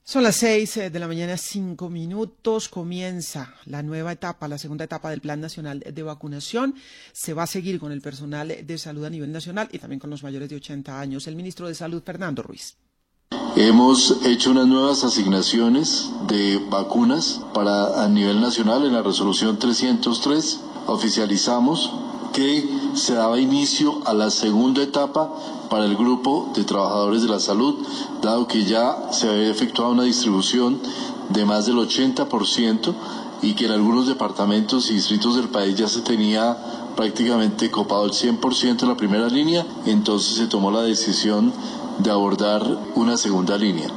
Son las 6 de la mañana, 5 minutos. Comienza la nueva etapa, la segunda etapa del Plan Nacional de Vacunación. Se va a seguir con el personal de salud a nivel nacional y también con los mayores de 80 años. El ministro de Salud, Fernando Ruiz. Hemos hecho unas nuevas asignaciones de vacunas a nivel nacional. En la resolución 303 oficializamos que se daba inicio a la segunda etapa para el grupo de trabajadores de la salud, dado que ya se había efectuado una distribución de más del 80% y que en algunos departamentos y distritos del país ya se tenía prácticamente copado el 100% de la primera línea. Entonces se tomó la decisión de abordar una segunda línea.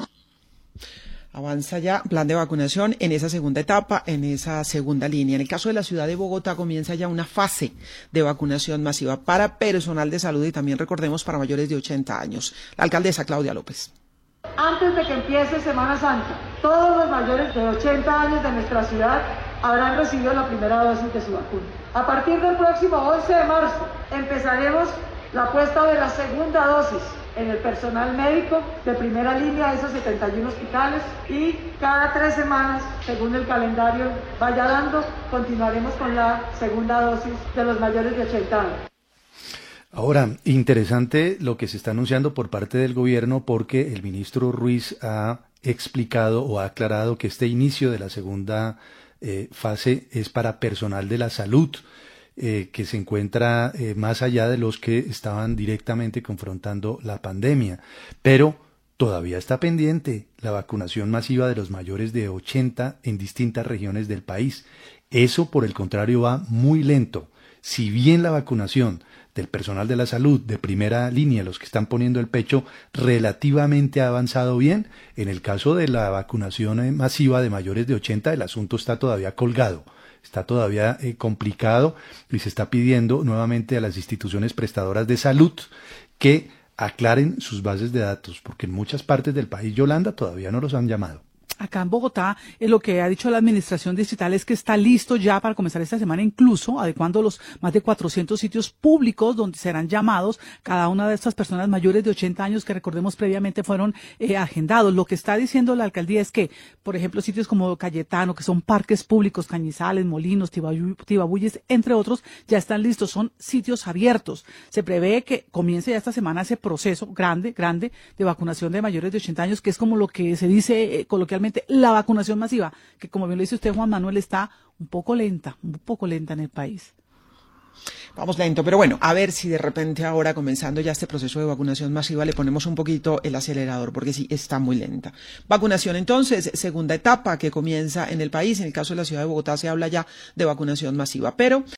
Avanza ya plan de vacunación en esa segunda etapa, en esa segunda línea. En el caso de la ciudad de Bogotá comienza ya una fase de vacunación masiva para personal de salud y también, recordemos, para mayores de 80 años. La alcaldesa Claudia López. Antes de que empiece Semana Santa, todos los mayores de 80 años de nuestra ciudad habrán recibido la primera dosis de su vacuna. A partir del próximo 11 de marzo empezaremos la puesta de la segunda dosis en el personal médico de primera línea de esos 71 hospitales, y cada 3 semanas, según el calendario vaya dando, continuaremos con la segunda dosis de los mayores de 80 años. Ahora, interesante lo que se está anunciando por parte del gobierno, porque el ministro Ruiz ha explicado o ha aclarado que este inicio de la segunda fase es para personal de la salud, que se encuentra más allá de los que estaban directamente confrontando la pandemia. Pero todavía está pendiente la vacunación masiva de los mayores de 80 en distintas regiones del país. Eso, por el contrario, va muy lento. Si bien la vacunación del personal de la salud de primera línea, los que están poniendo el pecho, relativamente ha avanzado bien, en el caso de la vacunación masiva de mayores de 80, el asunto está todavía colgado. Está todavía complicado y se está pidiendo nuevamente a las instituciones prestadoras de salud que aclaren sus bases de datos, porque en muchas partes del país, Yolanda, todavía no los han llamado. Acá en Bogotá, lo que ha dicho la administración distrital es que está listo ya para comenzar esta semana, incluso adecuando los más de 400 sitios públicos donde serán llamados cada una de estas personas mayores de 80 años que, recordemos, previamente fueron agendados. Lo que está diciendo la alcaldía es que, por ejemplo, sitios como Cayetano, que son parques públicos, Cañizales, Molinos, Tibabuyes, entre otros, ya están listos, son sitios abiertos. Se prevé que comience ya esta semana ese proceso grande de vacunación de mayores de 80 años, que es como lo que se dice coloquialmente la vacunación masiva, que, como bien lo dice usted, Juan Manuel, está un poco lenta en el país. Vamos lento, pero bueno, a ver si de repente ahora, comenzando ya este proceso de vacunación masiva, le ponemos un poquito el acelerador, porque sí, está muy lenta. Vacunación entonces, segunda etapa que comienza en el país. En el caso de la ciudad de Bogotá se habla ya de vacunación masiva, pero